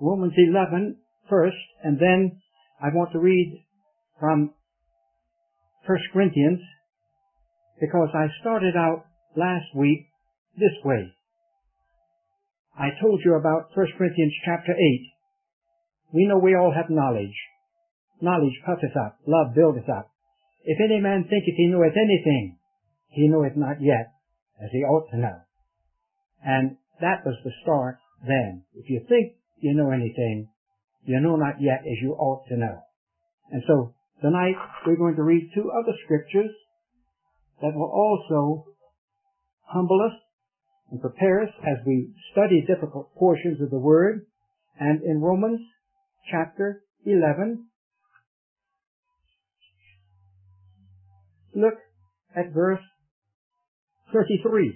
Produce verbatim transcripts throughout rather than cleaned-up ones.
Romans eleven first, and then I want to read from First Corinthians, because I started out last week this way. I told you about First Corinthians chapter eight. We know we all have knowledge. Knowledge puffeth up, love buildeth up. If any man thinketh he knoweth anything, he knoweth not yet as he ought to know. And that was the start then. If you think you know anything, you know not yet as you ought to know. And so tonight we're going to read two other scriptures that will also humble us and prepare us as we study difficult portions of the Word. And in Romans chapter eleven, look at verse thirty-three.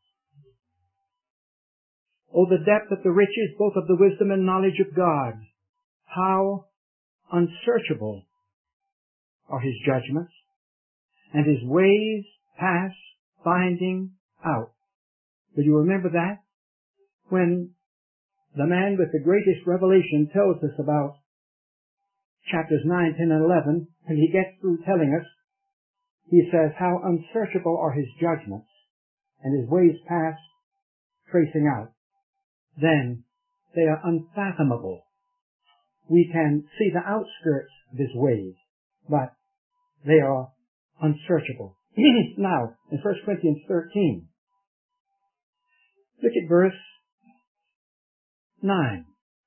Oh, the depth of the riches, both of the wisdom and knowledge of God! How unsearchable are His judgments, and His ways past finding out. Will you remember that? When the man with the greatest revelation tells us about chapters nine, ten, and eleven, when he gets through telling us, he says, how unsearchable are His judgments, and His ways past tracing out. Then they are unfathomable. We can see the outskirts of His ways, but they are unsearchable. Now, in First Corinthians thirteen, look at verse nine.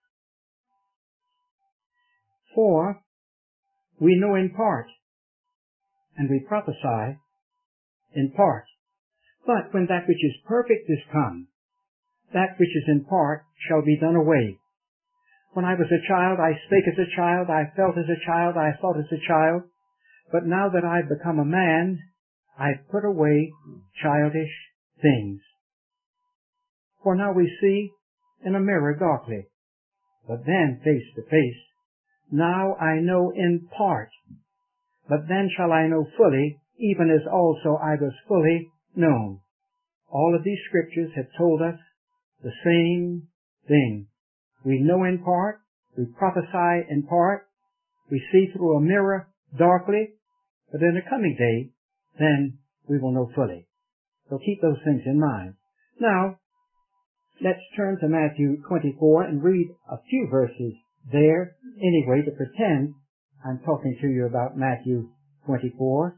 For we know in part, and we prophesy in part. But when that which is perfect is come, that which is in part shall be done away. When I was a child, I spake as a child, I felt as a child, I thought as a child. But now that I've become a man, I've put away childish things. For now we see in a mirror darkly, but then face to face. Now I know in part, but then shall I know fully, even as also I was fully known. All of these scriptures have told us the same thing. We know in part, we prophesy in part, we see through a mirror darkly, but in the coming day, then we will know fully. So keep those things in mind. Now, let's turn to Matthew twenty-four and read a few verses there anyway to pretend I'm talking to you about Matthew twenty-four.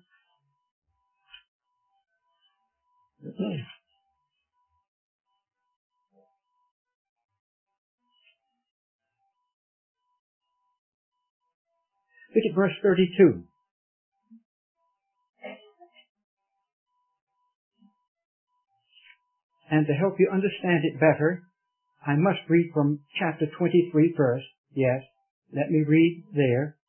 Look at verse thirty-two. And to help you understand it better, I must read from chapter twenty-three first. Yes, let me read there.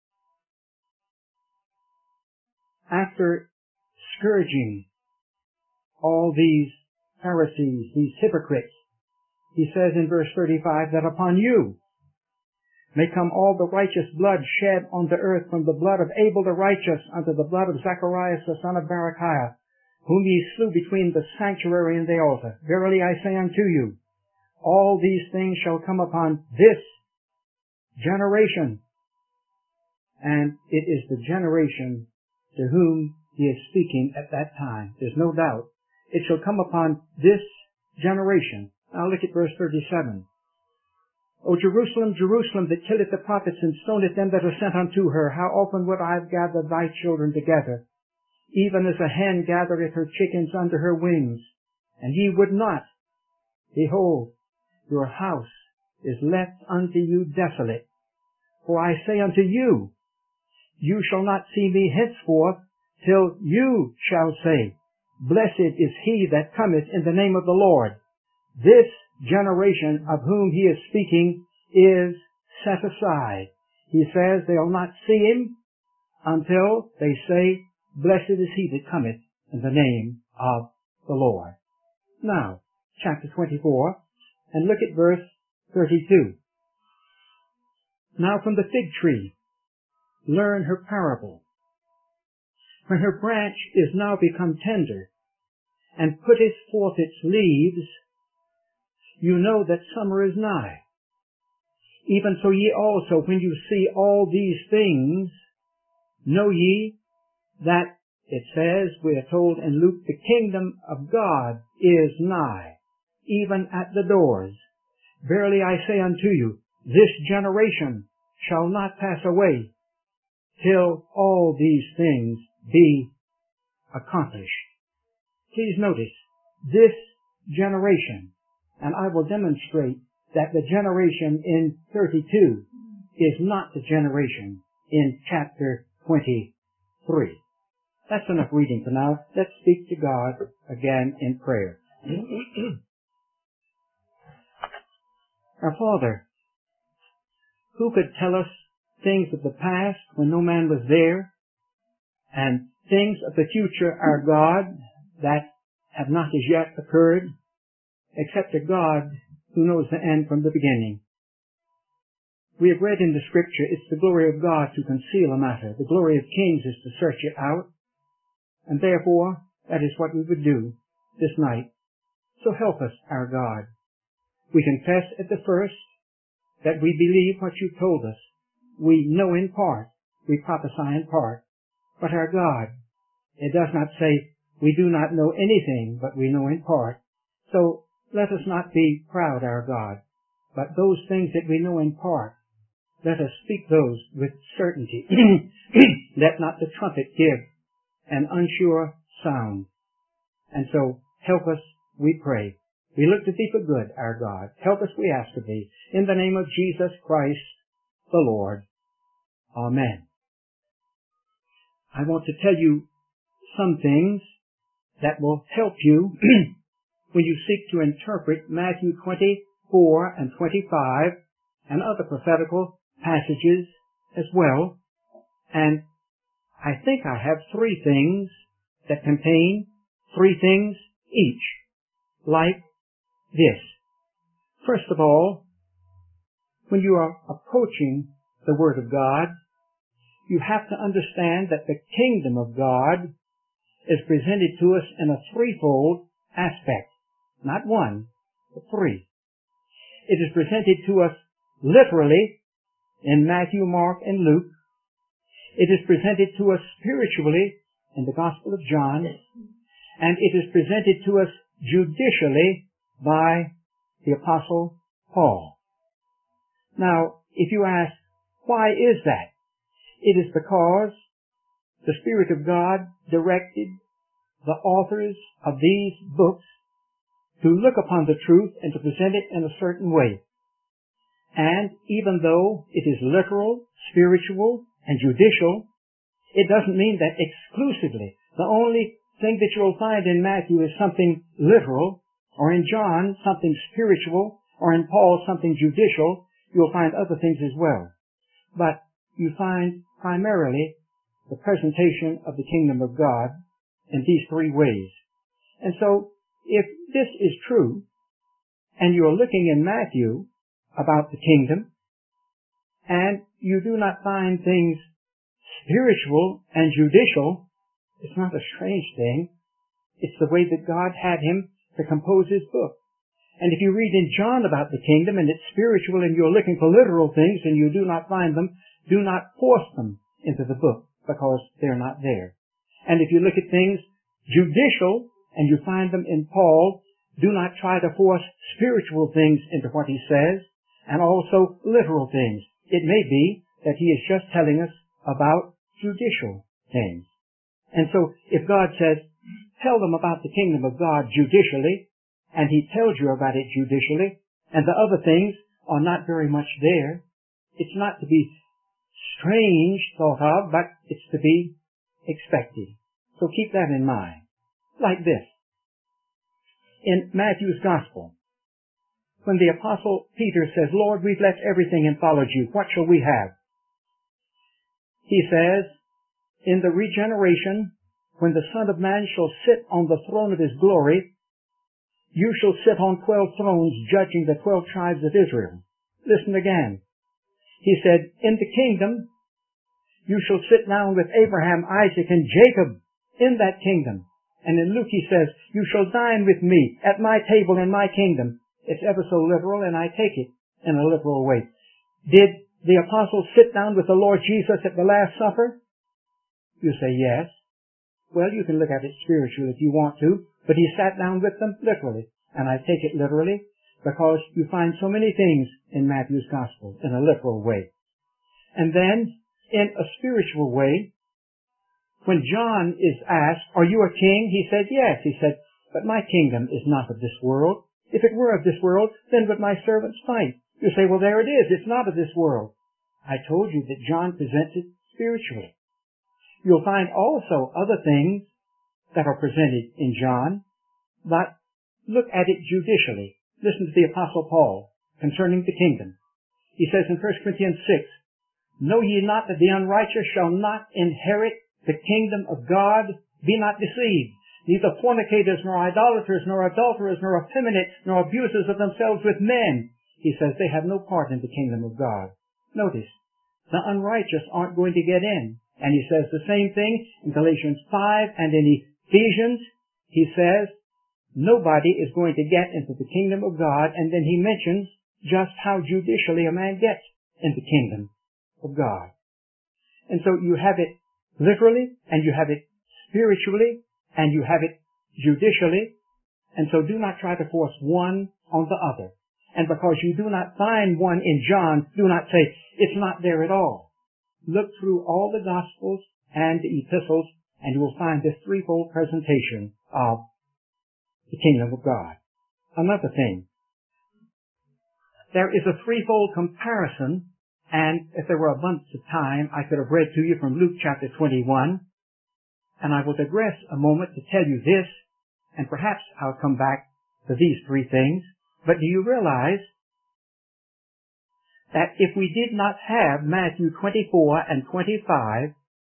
After scourging all these Pharisees, these hypocrites, he says in verse thirty-five that upon you may come all the righteous blood shed on the earth, from the blood of Abel the righteous unto the blood of Zacharias the son of Barachiah, whom ye slew between the sanctuary and the altar. Verily I say unto you, all these things shall come upon this generation. And it is the generation to whom he is speaking at that time. There's no doubt. It shall come upon this generation. Now look at verse thirty-seven. O Jerusalem, Jerusalem, that killeth the prophets and stoneth them that are sent unto her, how often would I have gathered thy children together, even as a hen gathereth her chickens under her wings, and ye would not. Behold, your house is left unto you desolate. For I say unto you, you shall not see me henceforth, till you shall say, Blessed is he that cometh in the name of the Lord. This generation of whom he is speaking is set aside. He says they'll not see him until they say, Blessed is he that cometh in the name of the Lord. Now, chapter twenty-four, and look at verse thirty-two. Now from the fig tree, learn her parable. When her branch is now become tender, and putteth forth its leaves, you know that summer is nigh. Even so ye also, when you see all these things, know ye that it says, we are told in Luke, the kingdom of God is nigh, even at the doors. Verily I say unto you, this generation shall not pass away till all these things be accomplished. Please notice, this generation, and I will demonstrate that the generation in thirty-two is not the generation in chapter twenty-three. That's enough reading for now. Let's speak to God again in prayer. Our Father, who could tell us things of the past when no man was there, and things of the future, our God, that have not as yet occurred, except a God who knows the end from the beginning? We have read in the Scripture, it's the glory of God to conceal a matter. The glory of kings is to search it out. And therefore, that is what we would do this night. So help us, our God. We confess at the first that we believe what you told us. We know in part. We prophesy in part. But our God, it does not say we do not know anything, but we know in part. So let us not be proud, our God, but those things that we know in part, let us speak those with certainty. Let not the trumpet give an unsure sound. And so help us, we pray. We look to thee for good, our God. Help us, we ask of thee, in the name of Jesus Christ, the Lord. Amen. I want to tell you some things that will help you when you seek to interpret Matthew twenty-four and twenty-five and other prophetical passages as well. And I think I have three things that contain three things each, like this. First of all, when you are approaching the Word of God, you have to understand that the kingdom of God is presented to us in a threefold aspect. Not one, but three. It is presented to us literally in Matthew, Mark, and Luke. It is presented to us spiritually in the Gospel of John. And it is presented to us judicially by the Apostle Paul. Now, if you ask, why is that? It is because the Spirit of God directed the authors of these books to look upon the truth and to present it in a certain way. And even though it is literal, spiritual, and judicial, it doesn't mean that exclusively. The only thing that you'll find in Matthew is something literal, or in John something spiritual, or in Paul something judicial. You'll find other things as well. But you find primarily the presentation of the kingdom of God in these three ways. And so, if this is true, and you're looking in Matthew about the kingdom, and you do not find things spiritual and judicial, it's not a strange thing. It's the way that God had him to compose his book. And if you read in John about the kingdom, and it's spiritual, and you're looking for literal things, and you do not find them, do not force them into the book, because they're not there. And if you look at things judicial, and you find them in Paul, do not try to force spiritual things into what he says, and also literal things. It may be that he is just telling us about judicial things. And so, if God says, tell them about the kingdom of God judicially, and he tells you about it judicially, and the other things are not very much there, it's not to be strange thought of, but it's to be expected. So keep that in mind. Like this. In Matthew's Gospel, when the Apostle Peter says, Lord, we've left everything and followed you, what shall we have? He says, in the regeneration, when the Son of Man shall sit on the throne of his glory, you shall sit on twelve thrones judging the twelve tribes of Israel. Listen again. He said, in the kingdom, you shall sit down with Abraham, Isaac, and Jacob in that kingdom. And in Luke he says, you shall dine with me at my table in my kingdom. It's ever so literal, and I take it in a literal way. Did the apostles sit down with the Lord Jesus at the Last Supper? You say yes. Well, you can look at it spiritually if you want to, but he sat down with them literally. And I take it literally because you find so many things in Matthew's Gospel in a literal way. And then, in a spiritual way, when John is asked, are you a king? He said, yes. He said, but my kingdom is not of this world. If it were of this world, then would my servants fight? You say, well, there it is. It's not of this world. I told you that John presents it spiritually. You'll find also other things that are presented in John, but look at it judicially. Listen to the Apostle Paul concerning the kingdom. He says in First Corinthians six, know ye not that the unrighteous shall not inherit the kingdom of God? Be not deceived. Neither fornicators, nor idolaters, nor adulterers, nor effeminate, nor abusers of themselves with men. He says they have no part in the kingdom of God. Notice, the unrighteous aren't going to get in. And he says the same thing in Galatians five and in Ephesians. He says nobody is going to get into the kingdom of God, and then he mentions just how judicially a man gets in the kingdom of God. And so you have it literally, and you have it spiritually, and you have it judicially, and so do not try to force one on the other. And because you do not find one in John, do not say, it's not there at all. Look through all the Gospels and the epistles, and you will find this threefold presentation of the kingdom of God. Another thing, there is a threefold comparison, and if there were abundance of time, I could have read to you from Luke chapter twenty-one, and I will digress a moment to tell you this, and perhaps I'll come back to these three things. But do you realize that if we did not have Matthew twenty-four and twenty-five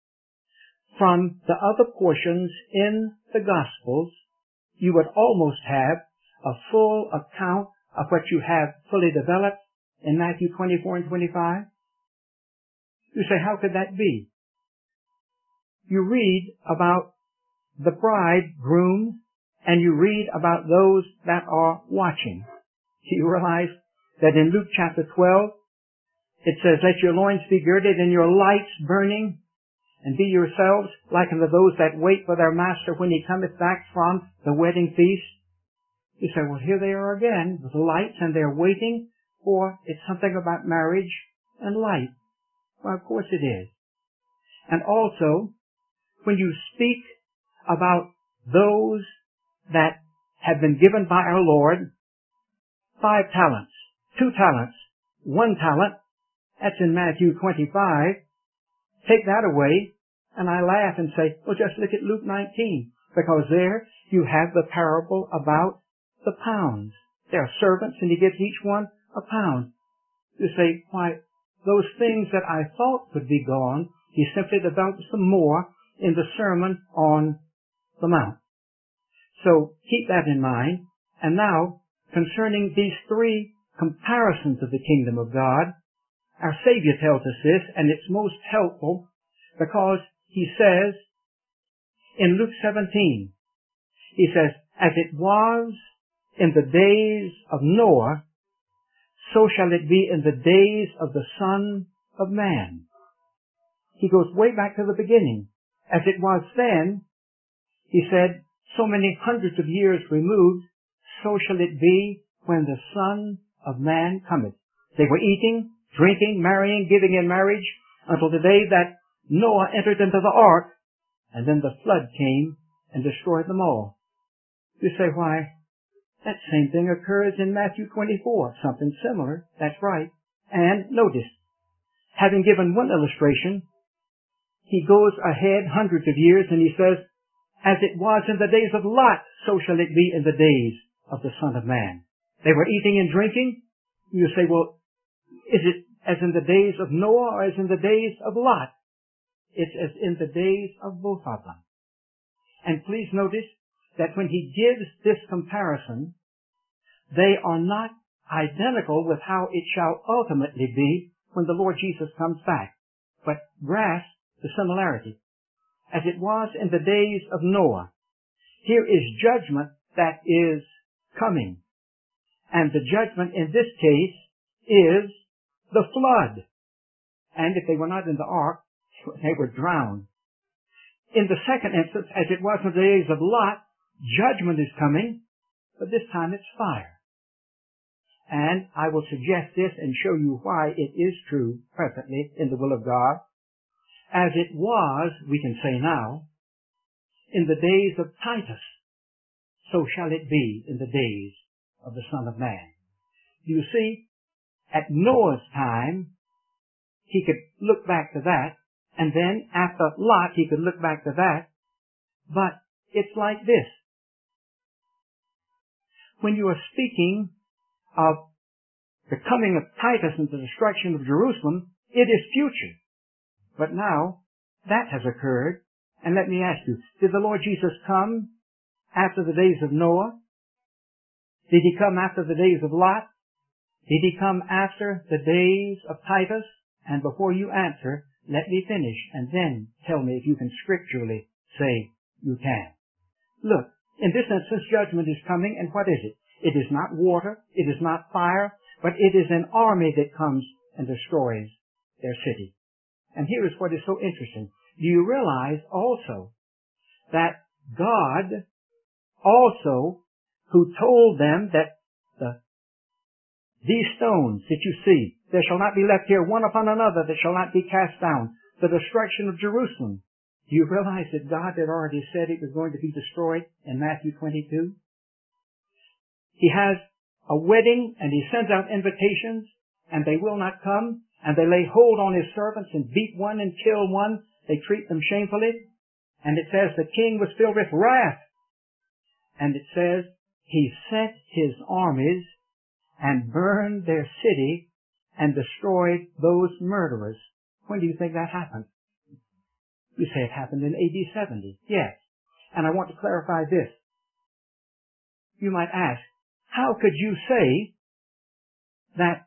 from the other portions in the Gospels, you would almost have a full account of what you have fully developed in Matthew twenty-four and twenty-five? You say, how could that be? You read about the bridegroom, and you read about those that are watching. Do you realize that in Luke chapter twelve, it says, let your loins be girded and your lights burning, and be yourselves like unto those that wait for their master when he cometh back from the wedding feast. You say, well, here they are again with lights, and they're waiting for, it's something about marriage and light. Well, of course it is. And also, when you speak about those that have been given by our Lord five talents, two talents, one talent, that's in Matthew twenty-five. Take that away, and I laugh and say, well, just look at Luke nineteen, because there you have the parable about the pounds. There are servants, and he gives each one a pound. You say, why, those things that I thought would be gone, he simply develops some more in the Sermon on the Mount. So keep that in mind. And now, concerning these three comparisons of the kingdom of God, our Savior tells us this, and it's most helpful because he says in Luke seventeen, he says, as it was in the days of Noah, so shall it be in the days of the Son of Man. He goes way back to the beginning. As it was then, he said, so many hundreds of years removed, so shall it be when the Son of Man cometh. They were eating, drinking, marrying, giving in marriage, until the day that Noah entered into the ark, and then the flood came and destroyed them all. You say, why, that same thing occurs in Matthew twenty-four, something similar. That's right. And notice, having given one illustration, he goes ahead hundreds of years and he says, as it was in the days of Lot, so shall it be in the days of the Son of Man. They were eating and drinking. You say, well, is it as in the days of Noah or as in the days of Lot? It's as in the days of both of them. And please notice that when he gives this comparison, they are not identical with how it shall ultimately be when the Lord Jesus comes back, but grasp the similarity. As it was in the days of Noah, here is judgment that is coming. And the judgment in this case is the flood. And if they were not in the ark, they were drowned. In the second instance, as it was in the days of Lot, judgment is coming, but this time it's fire. And I will suggest this and show you why it is true presently in the will of God. As it was, we can say now, in the days of Titus, so shall it be in the days of the Son of Man. You see, at Noah's time, he could look back to that, and then after Lot, he could look back to that. But it's like this. When you are speaking of the coming of Titus and the destruction of Jerusalem, it is future. But now, that has occurred. And let me ask you, did the Lord Jesus come after the days of Noah? Did he come after the days of Lot? Did he come after the days of Titus? And before you answer, let me finish and then tell me if you can scripturally say you can. Look, in this instance, judgment is coming, and what is it? It is not water, it is not fire, but it is an army that comes and destroys their city. And here is what is so interesting. Do you realize also that God also, who told them that the, these stones that you see, there shall not be left here one upon another that shall not be cast down, the destruction of Jerusalem. Do you realize that God had already said it was going to be destroyed in Matthew twenty-two? He has a wedding and he sends out invitations and they will not come, and they lay hold on his servants and beat one and kill one. They treat them shamefully. And it says the king was filled with wrath. And it says he sent his armies and burned their city and destroyed those murderers. When do you think that happened? You say it happened in A D seventy. Yes. And I want to clarify this. You might ask, how could you say that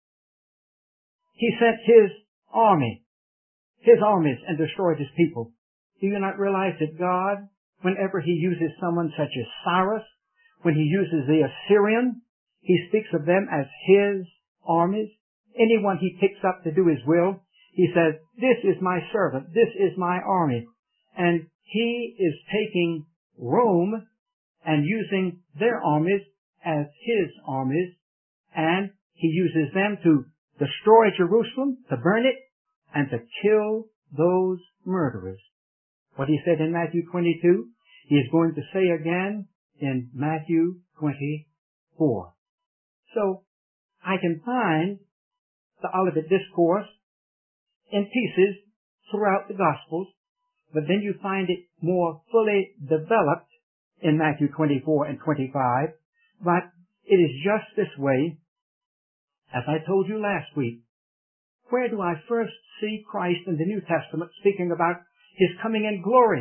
he sent his army, his armies, and destroyed his people? Do you not realize that God, whenever he uses someone such as Cyrus, when he uses the Assyrian, he speaks of them as his armies? Anyone he picks up to do his will, he says, this is my servant, this is my army. And he is taking Rome and using their armies as his armies, and he uses them to destroy Jerusalem, to burn it, and to kill those murderers. What he said in Matthew twenty-two, he is going to say again in Matthew twenty-four. So, I can find the Olivet Discourse in pieces throughout the Gospels, but then you find it more fully developed in Matthew twenty-four and twenty-five, but it is just this way. As I told you last week, where do I first see Christ in the New Testament speaking about his coming in glory?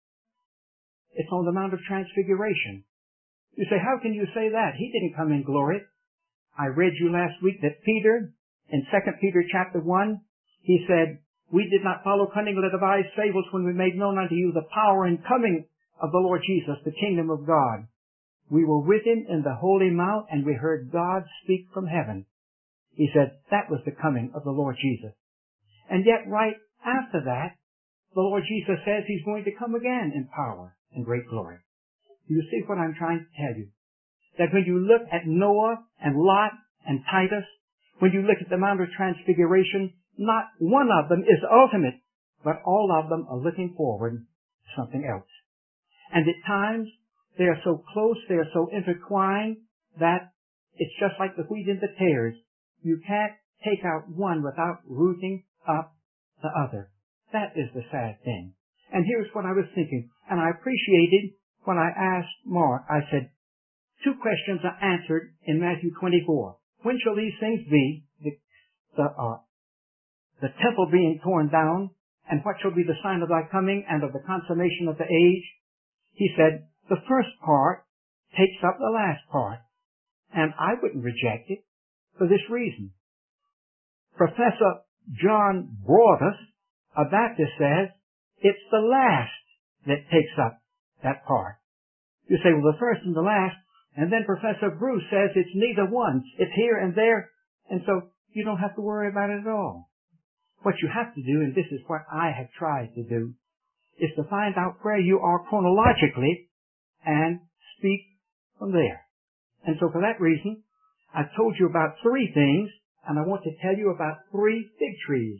It's on the Mount of Transfiguration. You say, how can you say that? He didn't come in glory. I read you last week that Peter, in Second Peter chapter one, he said, we did not follow cunningly devised fables when we made known unto you the power and coming of the Lord Jesus, the kingdom of God. We were with him in the holy mount, and we heard God speak from heaven. He said that was the coming of the Lord Jesus. And yet right after that, the Lord Jesus says he's going to come again in power and great glory. Do you see what I'm trying to tell you? That when you look at Noah and Lot and Titus, when you look at the Mount of Transfiguration, not one of them is ultimate, but all of them are looking forward to something else. And at times, they are so close, they are so intertwined, that it's just like the wheat and the tares. You can't take out one without rooting up the other. That is the sad thing. And here's what I was thinking, and I appreciated when I asked Mark, I said, two questions are answered in Matthew twenty-four. When shall these things be, the, the, uh, the temple being torn down, and what shall be the sign of thy coming and of the consummation of the age? He said, the first part takes up the last part, and I wouldn't reject it for this reason. Professor John Broadus, a Baptist, says it's the last that takes up that part. You say, well, the first and the last, and then Professor Bruce says it's neither one. It's here and there. And so you don't have to worry about it at all. What you have to do, and this is what I have tried to do, is to find out where you are chronologically and speak from there. And so for that reason, I've told you about three things, and I want to tell you about three fig trees.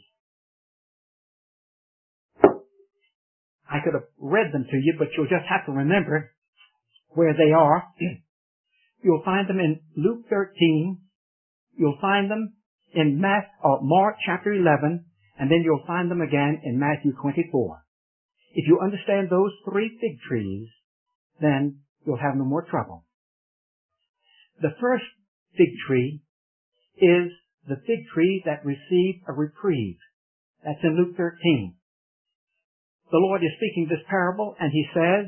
I could have read them to you, but you'll just have to remember where they are. You'll find them in Luke thirteen. You'll find them in Matt, uh, Mark chapter eleven, and then you'll find them again in Matthew twenty-four. If you understand those three fig trees, then you'll have no more trouble. The first fig tree is the fig tree that received a reprieve. That's in Luke thirteen. The Lord is speaking this parable, and He says,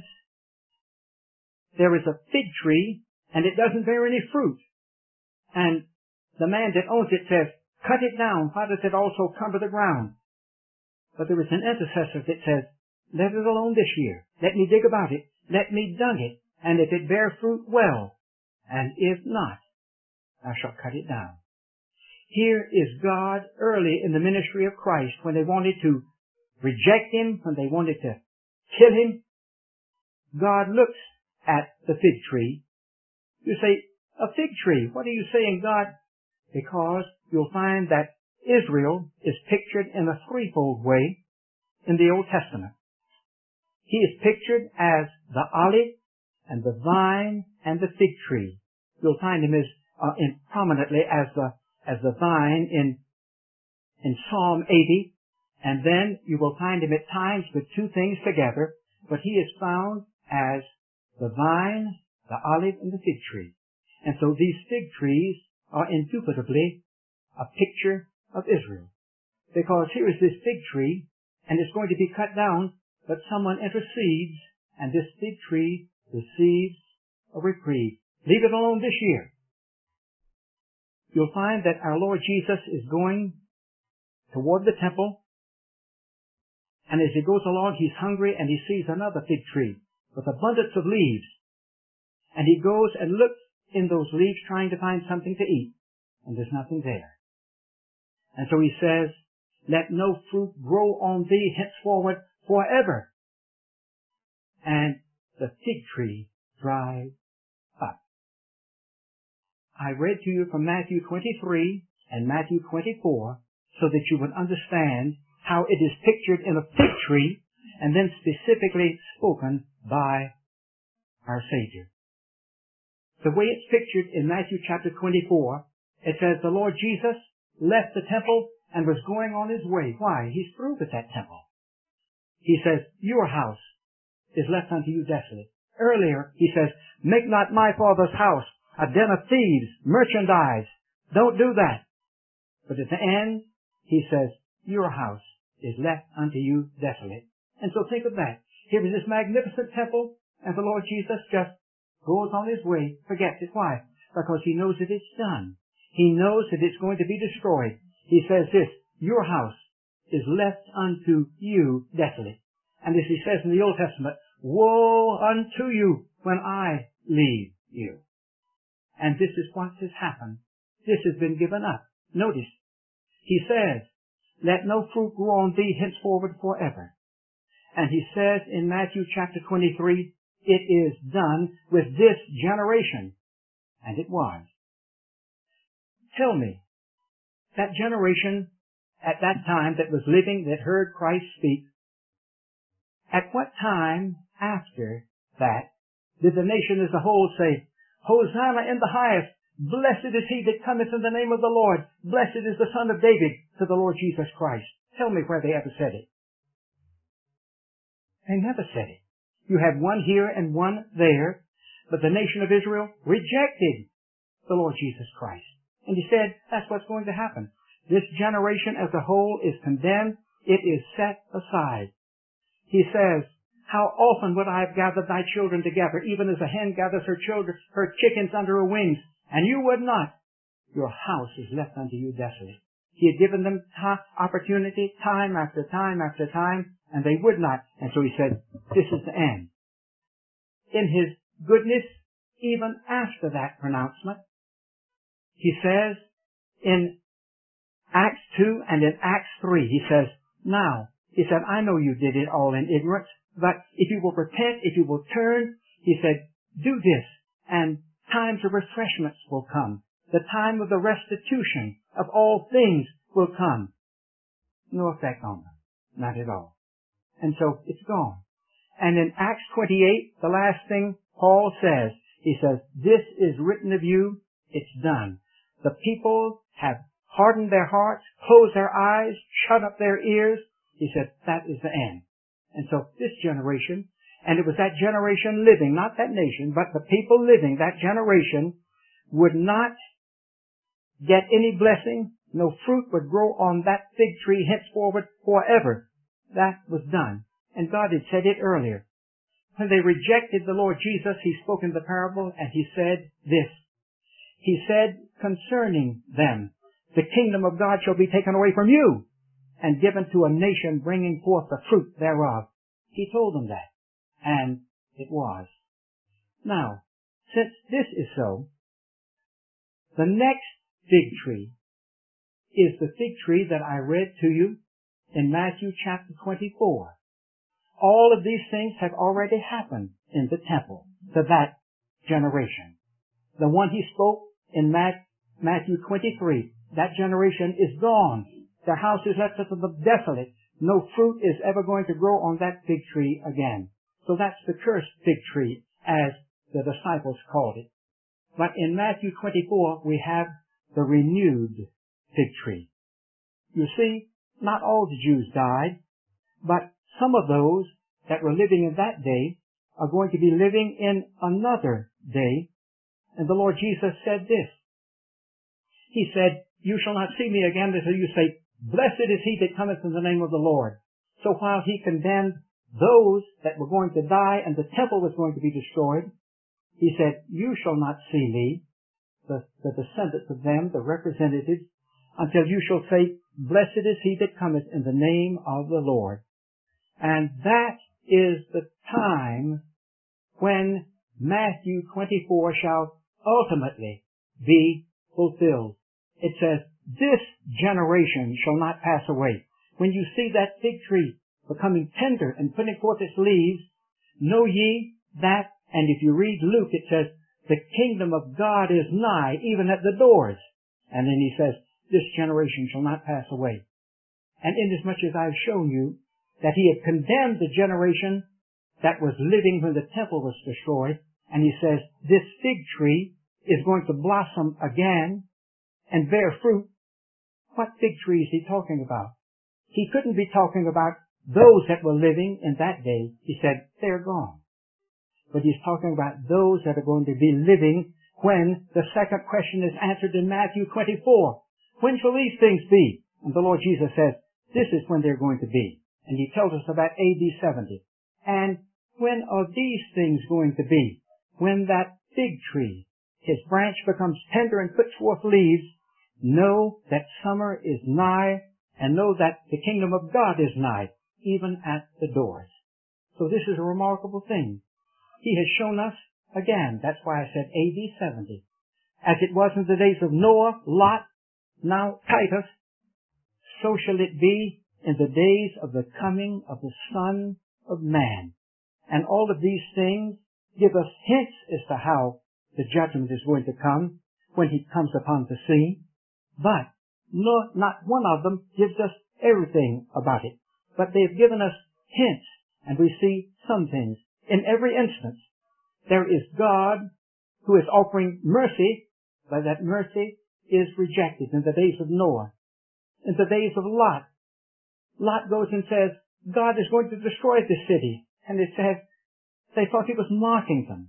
there is a fig tree, and it doesn't bear any fruit. And the man that owns it says, cut it down. Why does it also cover the ground? But there is an intercessor that says, let it alone this year. Let me dig about it. Let me dung it. And if it bear fruit, well. And if not, I shall cut it down. Here is God early in the ministry of Christ when they wanted to reject Him, when they wanted to kill Him. God looks at the fig tree. You say, a fig tree. What are you saying, God? Because you'll find that Israel is pictured in a threefold way in the Old Testament. He is pictured as the olive and the vine and the fig tree. You'll find him as uh, in prominently as the as the vine in in Psalm eighty, and then you will find him at times with two things together, but he is found as the vine, the olive, and the fig tree. And so these fig trees are indubitably a picture of Israel. Because here is this fig tree, and it's going to be cut down, but someone intercedes, and this fig tree receives a reprieve. Leave it alone this year. You'll find that our Lord Jesus is going toward the temple, and as he goes along, he's hungry, and he sees another fig tree with abundance of leaves. And he goes and looks in those leaves trying to find something to eat, and there's nothing there. And so he says, let no fruit grow on thee henceforward forever. And the fig tree dried up. I read to you from Matthew twenty-three and Matthew twenty-four so that you would understand how it is pictured in a fig tree and then specifically spoken by our Savior. The way it's pictured in Matthew chapter twenty-four, it says the Lord Jesus left the temple and was going on his way. Why? He's through with that temple. He says, your house is left unto you desolate. Earlier, he says, make not my Father's house a den of thieves, merchandise. Don't do that. But at the end, he says, your house is left unto you desolate. And so think of that. Here is this magnificent temple, and the Lord Jesus just goes on his way, forgets it. Why? Because he knows that it's done. He knows that it's going to be destroyed. He says this, your house is left unto you desolate. And as he says in the Old Testament, woe unto you when I leave you. And this is what has happened. This has been given up. Notice, he says, let no fruit grow on thee henceforward forever. And he says in Matthew chapter twenty-three, it is done with this generation. And it was. Tell me, that generation at that time that was living, that heard Christ speak, at what time after that did the nation as a whole say, Hosanna in the highest, blessed is he that cometh in the name of the Lord, blessed is the Son of David, to the Lord Jesus Christ? Tell me where they ever said it. They never said it. You had one here and one there, but the nation of Israel rejected the Lord Jesus Christ. And he said, that's what's going to happen. This generation as a whole is condemned. It is set aside. He says, how often would I have gathered thy children together, even as a hen gathers her children, her chickens under her wings, and you would not. Your house is left unto you desolate. He had given them t- opportunity time after time after time, and they would not. And so he said, this is the end. In his goodness, even after that pronouncement, he says in Acts two and in Acts three, he says, now, he said, I know you did it all in ignorance, but if you will repent, if you will turn, he said, do this, and times of refreshments will come. The time of the restitution of all things will come. No effect on them. Not at all. And so it's gone. And in Acts twenty-eight, the last thing Paul says, he says, this is written of you, it's done. The people have hardened their hearts, closed their eyes, shut up their ears. He said, that is the end. And so this generation, and it was that generation living, not that nation, but the people living, that generation would not get any blessing. No fruit would grow on that fig tree henceforward forever. That was done. And God had said it earlier. When they rejected the Lord Jesus, he spoke in the parable and he said this. He said concerning them, the kingdom of God shall be taken away from you and given to a nation bringing forth the fruit thereof. He told them that. And it was. Now, since this is so, the next fig tree is the fig tree that I read to you in Matthew chapter twenty-four. All of these things have already happened in the temple to that generation. The one he spoke in Matthew twenty-three, that generation is gone. Their house is left to the desolate. No fruit is ever going to grow on that fig tree again. So that's the cursed fig tree, as the disciples called it. But in Matthew twenty-four, we have the renewed fig tree. You see, not all the Jews died, but some of those that were living in that day are going to be living in another day. And the Lord Jesus said this. He said, you shall not see me again until you say, blessed is he that cometh in the name of the Lord. So while he condemned those that were going to die and the temple was going to be destroyed, he said, you shall not see me, the, the descendants of them, the representatives, until you shall say, blessed is he that cometh in the name of the Lord. And that is the time when Matthew twenty-four shall ultimately be fulfilled. It says, this generation shall not pass away. When you see that fig tree becoming tender and putting forth its leaves, know ye that, and if you read Luke, it says, the kingdom of God is nigh, even at the doors. And then he says, this generation shall not pass away. And inasmuch as I have shown you that he had condemned the generation that was living when the temple was destroyed, and he says, this fig tree is going to blossom again and bear fruit, what fig tree is he talking about? He couldn't be talking about those that were living in that day. He said, they're gone. But he's talking about those that are going to be living when the second question is answered in Matthew twenty-four. When shall these things be? And the Lord Jesus says, this is when they're going to be. And he tells us about A D seventy. And when are these things going to be? When that fig tree, his branch becomes tender and puts forth leaves, know that summer is nigh, and know that the kingdom of God is nigh, even at the doors. So this is a remarkable thing. He has shown us, again, that's why I said A D seventy. As it was in the days of Noah, Lot, now Titus, so shall it be in the days of the coming of the Son of Man. And all of these things give us hints as to how the judgment is going to come when he comes upon the scene. But no, not one of them gives us everything about it. But they've given us hints, and we see some things. In every instance, there is God who is offering mercy, but that mercy is rejected. In the days of Noah, in the days of Lot, Lot goes and says, God is going to destroy this city. And it says, they thought he was mocking them.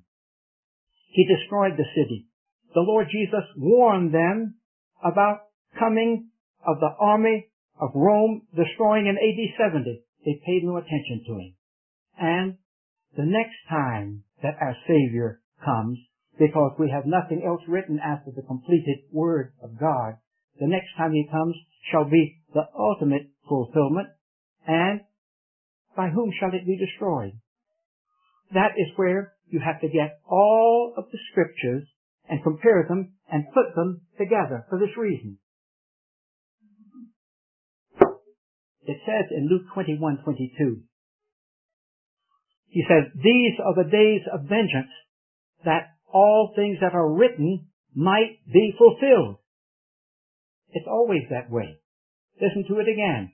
He destroyed the city. The Lord Jesus warned them about coming of the army of Rome destroying in A D seventy. They paid no attention to him. And the next time that our Savior comes, because we have nothing else written after the completed Word of God, the next time he comes shall be the ultimate fulfillment. And by whom shall it be destroyed? That is where you have to get all of the scriptures and compare them and put them together for this reason. It says in Luke twenty-one twenty-two, he says, these are the days of vengeance, that all things that are written might be fulfilled. It's always that way. Listen to it again.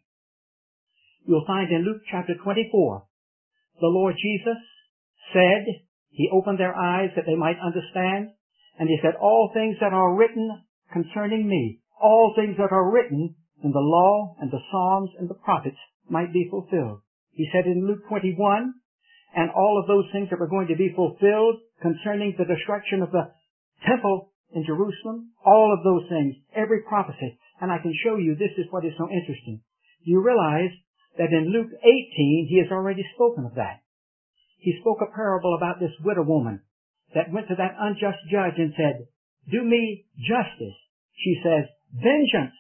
You'll find in Luke chapter twenty-four, the Lord Jesus said, he opened their eyes that they might understand, and he said, all things that are written concerning me, all things that are written in the law and the Psalms and the prophets might be fulfilled. He said in Luke twenty-one, and all of those things that were going to be fulfilled concerning the destruction of the temple in Jerusalem, all of those things, every prophecy. And I can show you, this is what is so interesting. You realize that in Luke eighteen, he has already spoken of that. He spoke a parable about this widow woman that went to that unjust judge and said, do me justice. She says, vengeance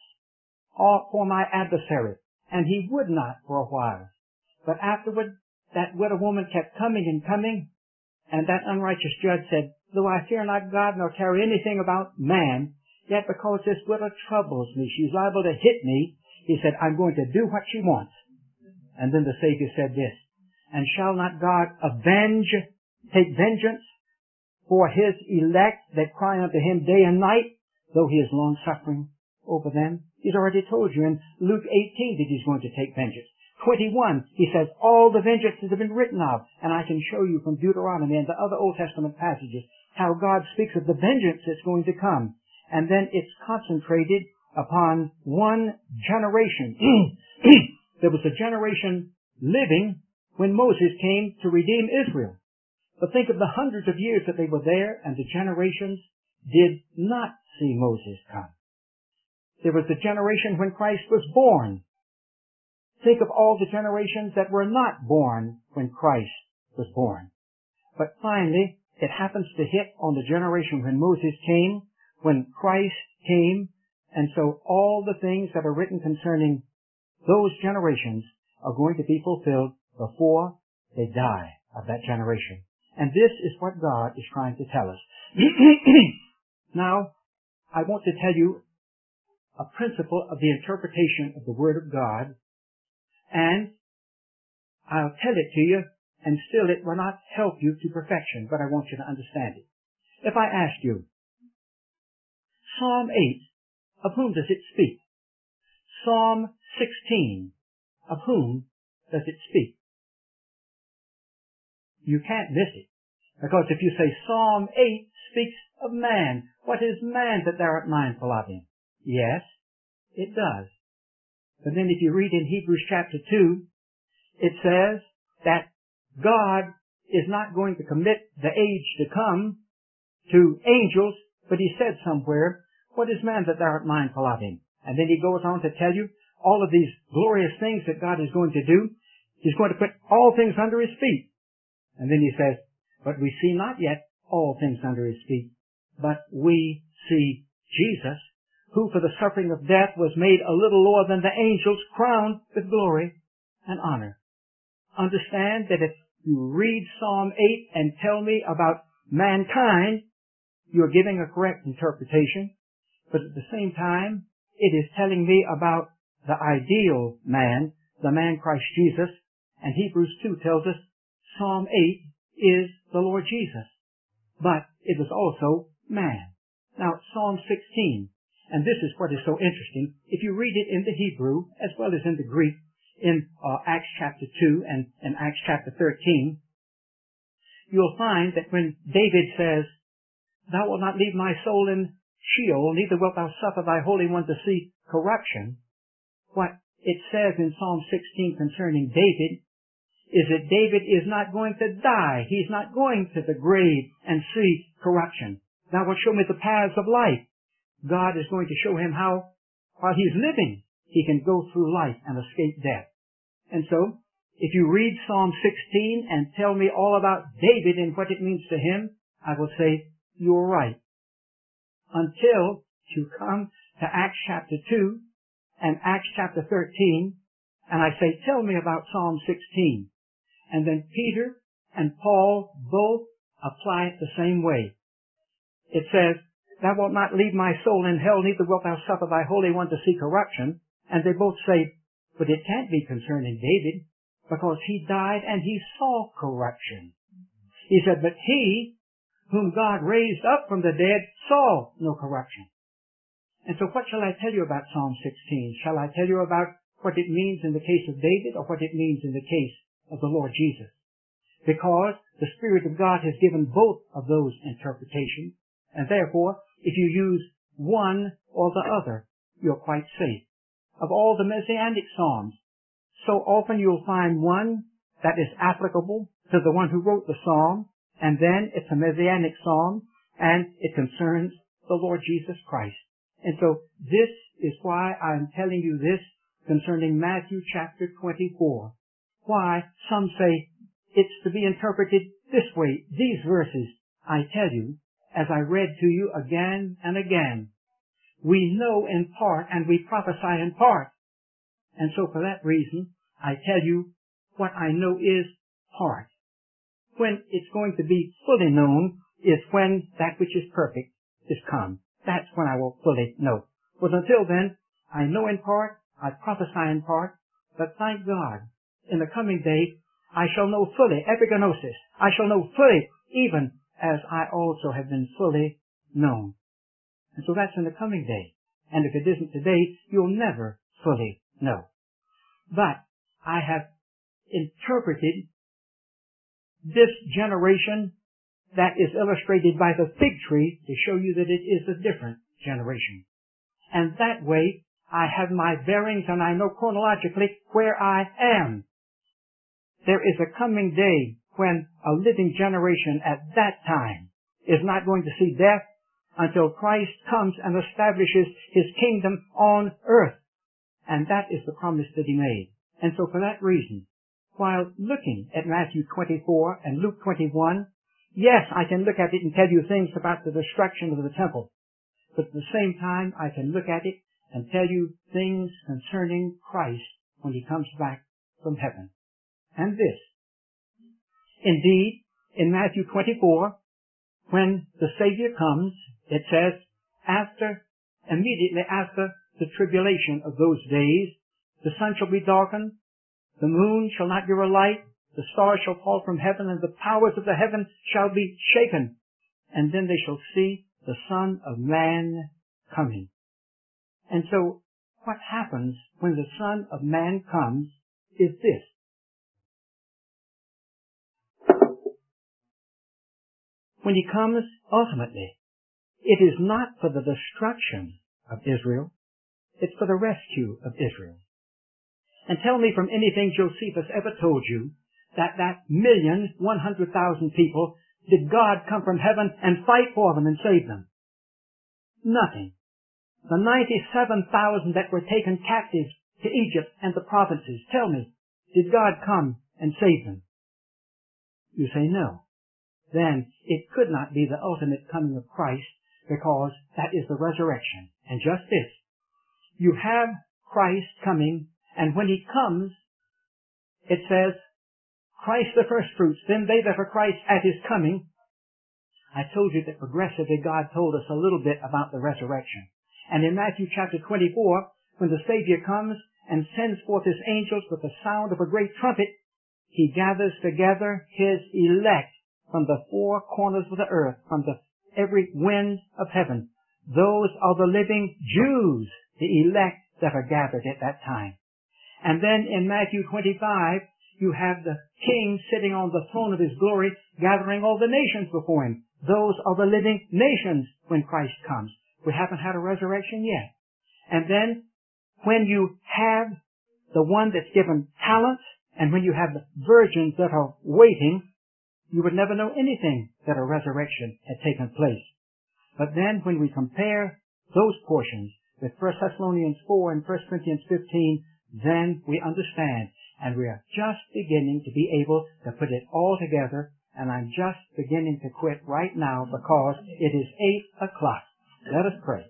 for my adversary. And he would not for a while. But afterward, that widow woman kept coming and coming, and that unrighteous judge said, though I fear not God nor care anything about man, yet because this widow troubles me, she's liable to hit me, he said, I'm going to do what she wants. And then the Savior said this, and shall not God avenge, take vengeance for his elect that cry unto him day and night, though he is long suffering over them? He's already told you in Luke eighteen that he's going to take vengeance. twenty-one, he says, all the vengeances have been written of. And I can show you from Deuteronomy and the other Old Testament passages how God speaks of the vengeance that's going to come. And then it's concentrated upon one generation. There was a generation living when Moses came to redeem Israel. But think of the hundreds of years that they were there, and the generations did not see Moses come. There was the generation when Christ was born. Think of all the generations that were not born when Christ was born. But finally, it happens to hit on the generation when Moses came, when Christ came, and so all the things that are written concerning those generations are going to be fulfilled before they die of that generation. And this is what God is trying to tell us. Now, I want to tell you a principle of the interpretation of the Word of God, and I'll tell it to you, and still it will not help you to perfection, but I want you to understand it. If I ask you, Psalm eight, of whom does it speak? Psalm sixteen, of whom does it speak? You can't miss it. Because if you say Psalm eight speaks of man, what is man that thou art mindful of him? Yes, it does. But then if you read in Hebrews chapter two, it says that God is not going to commit the age to come to angels, but he said somewhere, what is man that thou art mindful of him? And then he goes on to tell you all of these glorious things that God is going to do. He's going to put all things under his feet. And then he says, but we see not yet all things under his feet, but we see Jesus, who for the suffering of death was made a little lower than the angels, crowned with glory and honor. Understand that if you read Psalm eight and tell me about mankind, you're giving a correct interpretation, but at the same time, it is telling me about the ideal man, the man Christ Jesus, and Hebrews two tells us Psalm eight is the Lord Jesus, but it was also man. Now, Psalm sixteen, and this is what is so interesting. If you read it in the Hebrew as well as in the Greek, in uh, Acts chapter two and, and Acts chapter thirteen, you'll find that when David says, thou wilt not leave my soul in Sheol, neither wilt thou suffer thy Holy One to see corruption, what it says in Psalm sixteen concerning David is that David is not going to die. He's not going to the grave and see corruption. Thou wilt show me the paths of life. God is going to show him how, while he's living, he can go through life and escape death. And so, if you read Psalm sixteen and tell me all about David and what it means to him, I will say, you're right. Until you come to Acts chapter two and Acts chapter thirteen, and I say, tell me about Psalm sixteen. And then Peter and Paul both apply it the same way. It says, thou wilt not leave my soul in hell, neither wilt thou suffer thy Holy One to see corruption. And they both say, But it can't be concerning David, because he died and he saw corruption. He said, but he whom God raised up from the dead saw no corruption. And so what shall I tell you about Psalm sixteen? Shall I tell you about what it means in the case of David, or what it means in the case of the Lord Jesus? Because the Spirit of God has given both of those interpretations, and therefore, if you use one or the other, you're quite safe. Of all the Messianic Psalms, so often you'll find one that is applicable to the one who wrote the Psalm, and then it's a Messianic Psalm, and it concerns the Lord Jesus Christ. And so this is why I'm telling you this concerning Matthew chapter twenty-four. Why some say it's to be interpreted this way. These verses, I tell you, as I read to you again and again, we know in part and we prophesy in part. And so for that reason, I tell you what I know is part. When it's going to be fully known is when that which is perfect is come. That's when I will fully know. But until then, I know in part, I prophesy in part, but thank God, in the coming day, I shall know fully, epigenosis. I shall know fully, even as I also have been fully known. And so that's in the coming day. And if it isn't today, you'll never fully know. But I have interpreted this generation that is illustrated by the fig tree to show you that it is a different generation. And that way, I have my bearings and I know chronologically where I am. There is a coming day when a living generation at that time is not going to see death until Christ comes and establishes His kingdom on earth. And that is the promise that He made. And so for that reason, while looking at Matthew twenty-four and Luke twenty-one, yes, I can look at it and tell you things about the destruction of the temple. But at the same time, I can look at it and tell you things concerning Christ when He comes back from heaven. And this, indeed, in Matthew twenty-four, when the Savior comes, it says, after, immediately after the tribulation of those days, the sun shall be darkened, the moon shall not give her light, the stars shall fall from heaven, and the powers of the heaven shall be shaken. And then they shall see the Son of Man coming. And so, what happens when the Son of Man comes is this. When He comes, ultimately, it is not for the destruction of Israel, it's for the rescue of Israel. And tell me from anything Josephus ever told you that that million, one hundred thousand people, did God come from heaven and fight for them and save them? Nothing. The ninety-seven thousand that were taken captive to Egypt and the provinces, tell me, did God come and save them? You say no. Then it could not be the ultimate coming of Christ, because that is the resurrection. And just this, you have Christ coming, and when He comes, it says, Christ the first fruits, then they that are Christ at His coming. I told you that progressively God told us a little bit about the resurrection. And in Matthew chapter twenty-four, when the Savior comes and sends forth His angels with the sound of a great trumpet, He gathers together His elect from the four corners of the earth, from the every wind of heaven. Those are the living Jews, the elect that are gathered at that time. And then in Matthew twenty-five, you have the King sitting on the throne of His glory, gathering all the nations before Him. Those are the living nations when Christ comes. We haven't had a resurrection yet. And then when you have the one that's given talents, and when you have the virgins that are waiting, you would never know anything that a resurrection had taken place. But then when we compare those portions with First Thessalonians four and First Corinthians fifteen, then we understand. And we are just beginning to be able to put it all together. And I'm just beginning to quit right now because it is eight o'clock. Let us pray.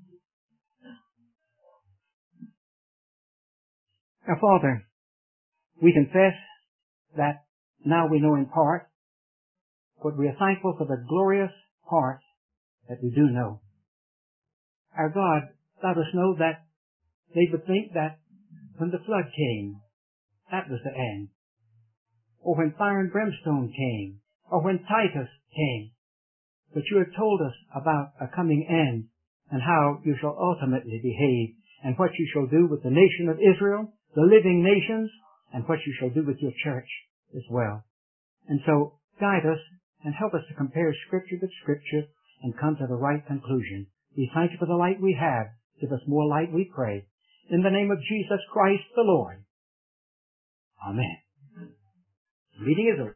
Now, Father, we confess that now we know in part, but we are thankful for the glorious part that we do know. Our God, let us know that they would think that when the flood came, that was the end. Or when fire and brimstone came, or when Titus came. But you have told us about a coming end and how you shall ultimately behave and what you shall do with the nation of Israel, the living nations, and what you shall do with your church as well. And so guide us and help us to compare Scripture with Scripture and come to the right conclusion. We thank you for the light we have. Give us more light, we pray. In the name of Jesus Christ the Lord. Amen. Reading is over.